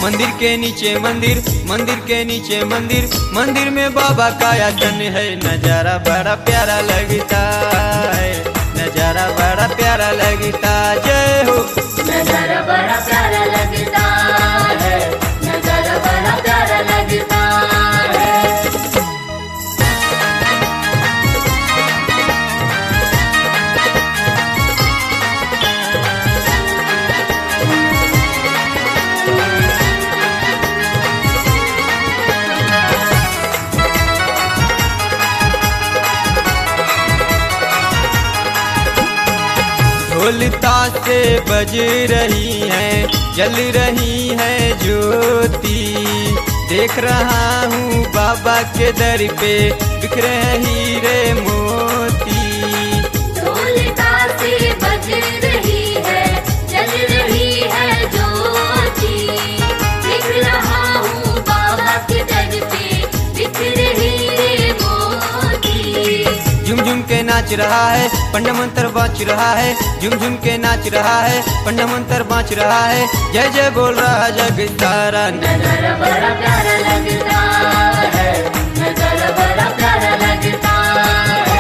मंदिर के नीचे मंदिर, मंदिर के नीचे मंदिर, मंदिर में बाबा का आसन है। नजारा बड़ा प्यारा लगता है, नजारा बड़ा प्यारा लगता। जय हो। नजारा बड़ा प्यारा लगता है, नजारा बड़ा प्यारा लगता है। ढोल ताशे बज रही है, जल रही है ज्योति। देख रहा हूँ बाबा के दर पे बिखरे हीरे मोती। ढोल ताशे बज रही है, जल रही है ज्योति। देख रहा हूँ बाबा के दर पे बिखरे हीरे मोती। झुम झुम के नाच रहा है, पंडा मंत्र बाँच रहा है। झुम झुम के नाच रहा है, पंडा मंत्र बाँच रहा है। जय जय बोल रहा जग सारा। नजारा बड़ा प्यारा लगता है, नजारा बड़ा प्यारा लगता है।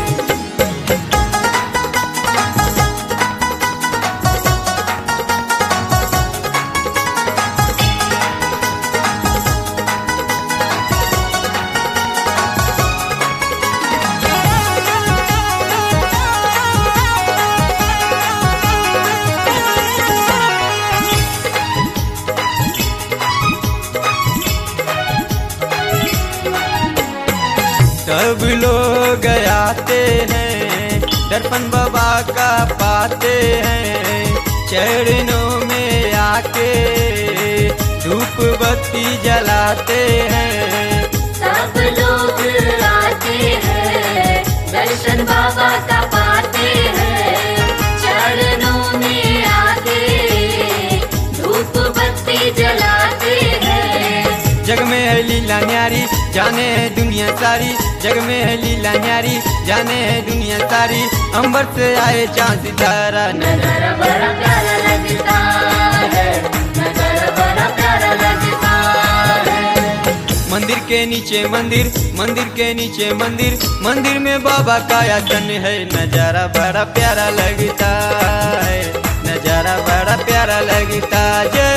सब लोग आते हैं, दर्पण बाबा का पाते हैं। चरणों में आके धूप बत्ती जलाते हैं। सब लोग आते हैं, दर्शन बाबा का पाते हैं। चरणों में आके धूप बत्ती जलाते हैं। जग में है लीला न्यारी, जाने है दुनिया सारी। जग में है लीला न्यारी, जाने है दुनिया सारी। अंबर से आए चांद सितारा। नजारा बड़ा प्यारा लगता है, नजारा बड़ा प्यारा लगता है। मंदिर के नीचे मंदिर, मंदिर के नीचे मंदिर, मंदिर में बाबा का आसन है। नजारा बड़ा प्यारा लगता है, नजारा बड़ा प्यारा लगता। जय